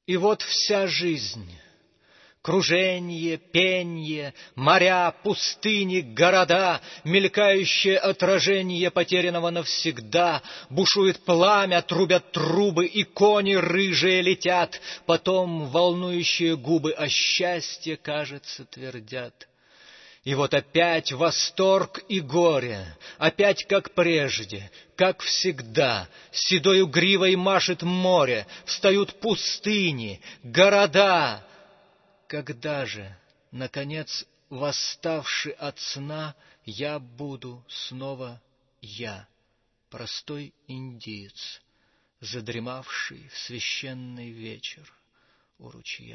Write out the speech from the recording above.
И вот вся жизнь, круженье, пенье, моря, пустыни, города, мелькающее отражение потерянного навсегда, бушует пламя, трубят трубы, и кони рыжие летят, потом волнующие губы о счастье, кажется, твердят. И вот опять восторг и горе, опять как прежде, как всегда, седою гривой машет море, встают пустыни, города. Когда же, наконец, восставши от сна, я буду снова я, простой индиец, задремавший в священный вечер у ручья?